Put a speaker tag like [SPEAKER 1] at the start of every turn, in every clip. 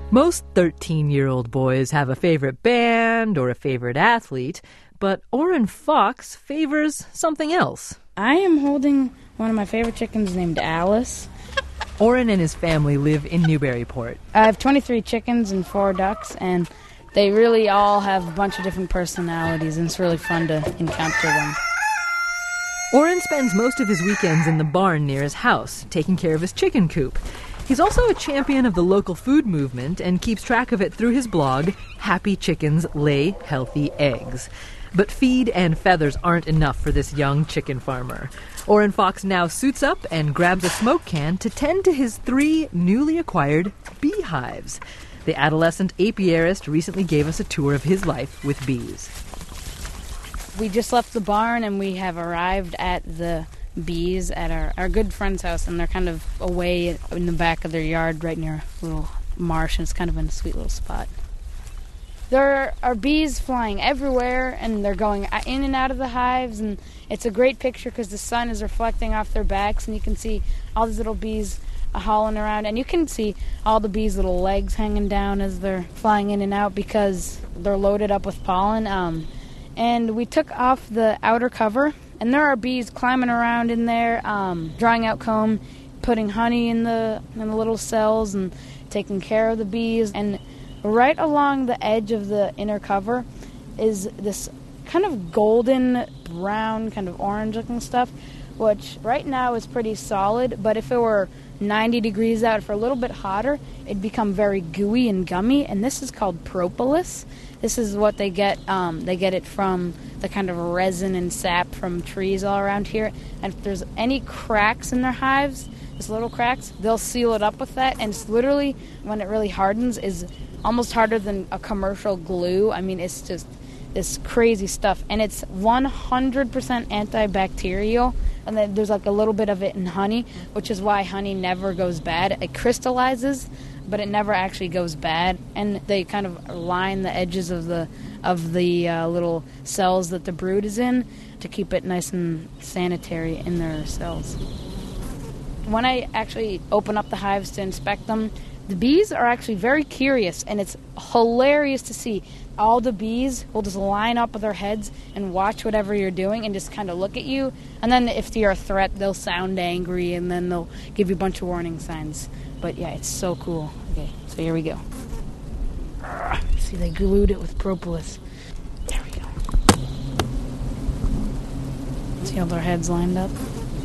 [SPEAKER 1] Most 13-year-old boys have a favorite band or a favorite athlete, but Orrin Fox favors something else.
[SPEAKER 2] I am holding one of my favorite chickens named Alice.
[SPEAKER 1] Orrin and his family live in Newburyport.
[SPEAKER 2] I have 23 chickens and 4 ducks, and they really all have a bunch of different personalities, and it's really fun to encounter them.
[SPEAKER 1] Orrin spends most of his weekends in the barn near his house, taking care of his chicken coop. He's also a champion of the local food movement and keeps track of it through his blog, Happy Chickens Lay Healthy Eggs. But feed and feathers aren't enough for this young chicken farmer. Orrin Fox now suits up and grabs a smoke can to tend to his 3 newly acquired beehives. The adolescent apiarist recently gave us a tour of his life with bees.
[SPEAKER 2] We just left the barn and we have arrived at the bees at our good friend's house, and they're kind of away in the back of their yard right near a little marsh, and it's kind of in a sweet little spot. There are bees flying everywhere, and they're going in and out of the hives, and it's a great picture because the sun is reflecting off their backs, and you can see all these little bees hauling around, and you can see all the bees' little legs hanging down as they're flying in and out because they're loaded up with pollen. And we took off the outer cover, and there are bees climbing around in there, drawing out comb, putting honey in the little cells, and taking care of the bees. And right along the edge of the inner cover is this kind of golden brown, kind of orange-looking stuff, which right now is pretty solid, but if it were 90 degrees out, for a little bit hotter, it'd become very gooey and gummy, and this is called propolis. This is what they get. They get it from the kind of resin and sap from trees all around here, and if there's any cracks in their hives, just little cracks, they'll seal it up with that, and it's literally, when it really hardens, is almost harder than a commercial glue. I mean, it's just this crazy stuff, and it's 100% antibacterial, and then there's like a little bit of it in honey, which is why honey never goes bad. It crystallizes, but it never actually goes bad, and they kind of line the edges of the little cells that the brood is in to keep it nice and sanitary in their cells. When I actually open up the hives to inspect them, the bees are actually very curious, and it's hilarious to see. All the bees will just line up with their heads and watch whatever you're doing and just kind of look at you. And then if you're a threat, they'll sound angry, and then they'll give you a bunch of warning signs. But yeah, it's so cool. Okay, so here we go. See, they glued it with propolis. There we go. See how their heads lined up?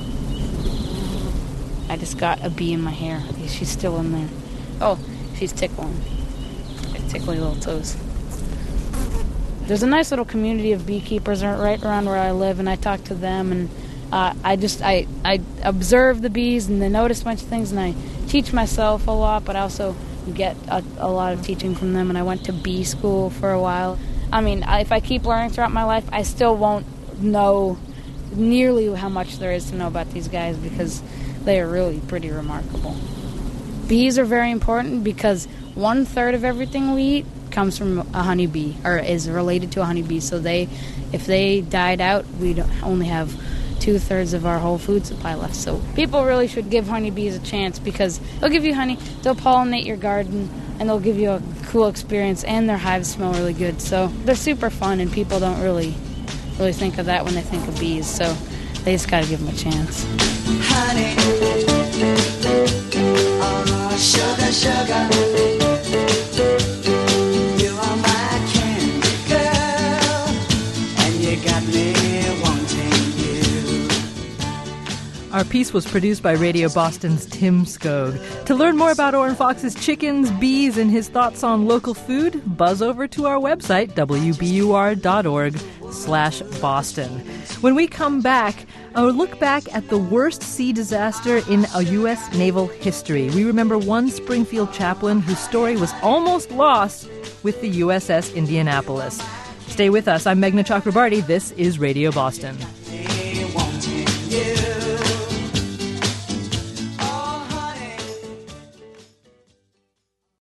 [SPEAKER 2] I just got a bee in my hair. She's still in there. Oh, she's tickling. Tickly little toes. There's a nice little community of beekeepers right around where I live, and I talk to them, and I observe the bees, and I notice a bunch of things, and I teach myself a lot, but I also get a lot of teaching from them, and I went to bee school for a while. I mean, if I keep learning throughout my life, I still won't know nearly how much there is to know about these guys, because they are really pretty remarkable. Bees are very important because 1/3 of everything we eat comes from a honeybee, or is related to a honeybee. So if they died out, we'd only have 2/3 of our whole food supply left. So people really should give honeybees a chance, because they'll give you honey, they'll pollinate your garden, and they'll give you a cool experience, and their hives smell really good. So they're super fun, and people don't really think of that when they think of bees. So they just got to give them a chance.
[SPEAKER 3] Honey, oh, sugar, sugar.
[SPEAKER 1] Our piece was produced by Radio Boston's Tim Skog. To learn more about Orrin Fox's chickens, bees, and his thoughts on local food, buzz over to our website, wbur.org/Boston. When we come back, I'll look back at the worst sea disaster in a U.S. naval history. We remember one Springfield chaplain whose story was almost lost with the USS Indianapolis. Stay with us. I'm Meghna Chakrabarty. This is Radio Boston.